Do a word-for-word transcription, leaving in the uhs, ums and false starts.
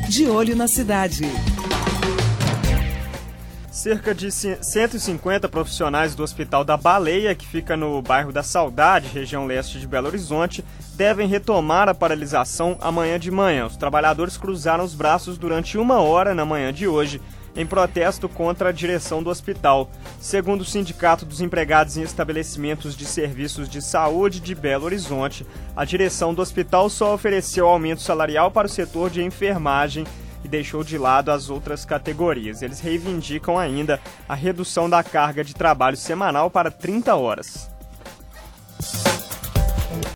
De Olho na Cidade. Cerca de cento e cinquenta profissionais do Hospital da Baleia, que fica no bairro da Saudade, região leste de Belo Horizonte, devem retomar a paralisação amanhã de manhã. Os trabalhadores cruzaram os braços durante uma hora na manhã de hoje, em protesto contra a direção do hospital. Segundo o Sindicato dos Empregados em Estabelecimentos de Serviços de Saúde de Belo Horizonte, a direção do hospital só ofereceu aumento salarial para o setor de enfermagem e deixou de lado as outras categorias. Eles reivindicam ainda a redução da carga de trabalho semanal para trinta horas.